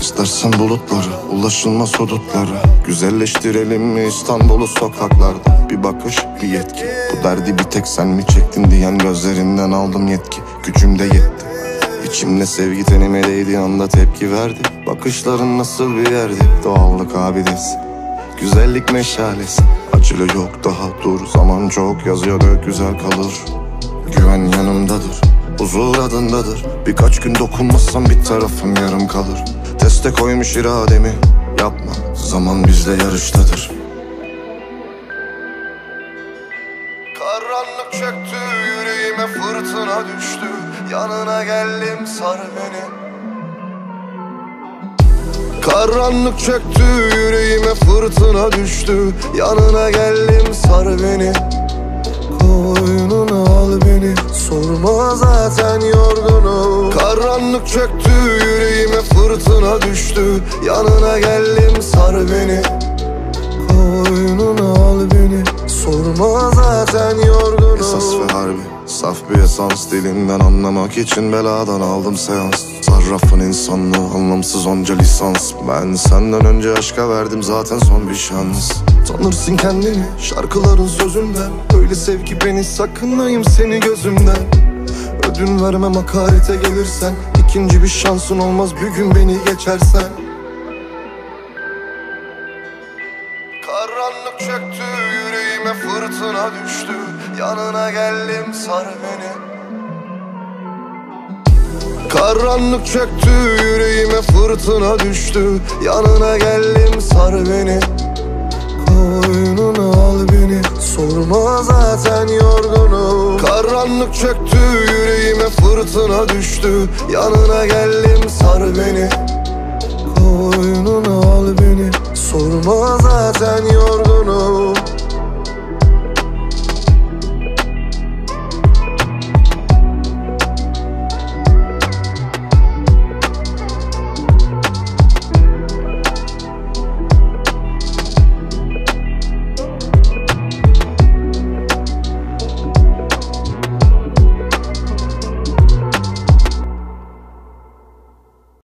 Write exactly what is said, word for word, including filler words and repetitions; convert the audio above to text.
İstersen bulutları, ulaşılmaz hudutları, güzelleştirelim mi İstanbul'u sokaklarda? Bir bakış, bir yetki. Bu derdi bir tek sen mi çektin diyen gözlerinden aldım yetki. Gücüm de yetti. İçimde sevgi tenime değdiği anda tepki verdi. Bakışların nasıl bir yerdi? Doğallık abidesi, güzellik meşalesi. Acılı yok daha dur, zaman çok yazıyor dök güzel kalır. Güven yanımdadır, huzur adındadır. Birkaç gün dokunmazsam bir tarafım yarım kalır. Teste koymuş irademi, yapma, zaman bizle yarıştadır. Karanlık çöktü yüreğime, fırtına düştü. Yanına geldim, sar beni. Karanlık çöktü yüreğime, fırtına düştü. Yanına geldim, sar beni. Koynuna al beni, sorma zaten yorgunum. Karanlık çöktü yüreğime, fırtına düştü. Yanına geldim, sar beni. Koynuna al beni, sorma zaten yorgunum. Esas ve harbi, saf bir esans, dilinden anlamak için beladan aldım seans. Sarrafın insanlığı, anlamsız onca lisans. Ben senden önce aşka verdim zaten son bir şans. Tanırsın kendini şarkıların sözünden. Öyle sev ki beni, sakınayım seni gözümden. Ödün vermem hakarete gelirsen. İkinci bir şansın olmaz bir gün beni geçersen. Karanlık çöktü yüreğime, fırtına düştü. Yanına geldim, sar beni. Karanlık çöktü yüreğime, fırtına düştü. Yanına geldim, sar beni. Koynuna al beni, sorma zaten yorgunum. Karanlık çöktü yüreğime, fırtına düştü. Yanına geldim, sar beni. Koynuna al beni, sorma zaten yorgunum.